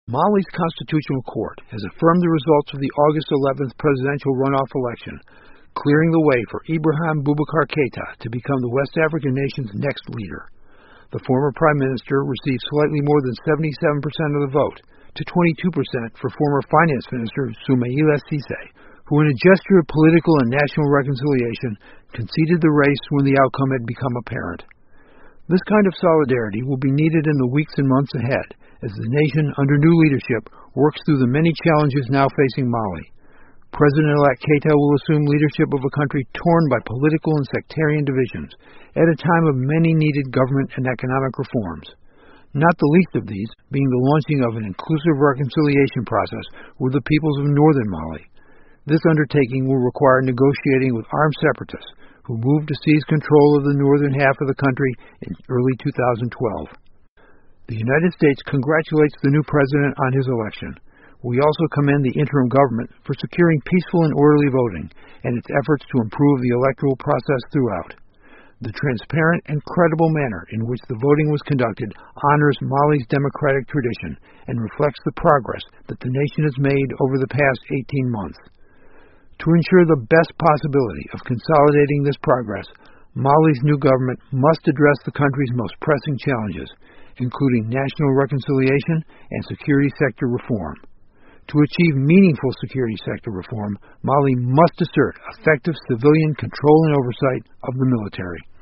Mali's Constitutional Court has affirmed the results of the August 11th presidential runoff election, clearing the way for Ibrahim Boubacar Keïta to become the West African nation's next leader. The former prime minister received slightly more than 77% of the vote, to 22% for former finance minister Soumaïla Cissé, who in a gesture of political and national reconciliation conceded the race when the outcome had become apparent. This kind of solidarity will be needed in the weeks and months ahead, as the nation, under new leadership, works through the many challenges now facing Mali. President-elect Keïta will assume leadership of a country torn by political and sectarian divisions at a time of many needed government and economic reforms, not the least of these being the launching of an inclusive reconciliation process with the peoples of northern Mali. This undertaking will require negotiating with armed separatists who moved to seize control of the northern half of the country in early 2012. The United States congratulates the new president on his election. We also commend the interim government for securing peaceful and orderly voting and its efforts to improve the electoral process throughout. The transparent and credible manner in which the voting was conducted honors Mali's democratic tradition and reflects the progress that the nation has made over the past 18 months. To ensure the best possibility of consolidating this progress, Mali's new government must address the country's most pressing challenges, including national reconciliation and security sector reform. To achieve meaningful security sector reform, Mali must assert effective civilian control and oversight of the military.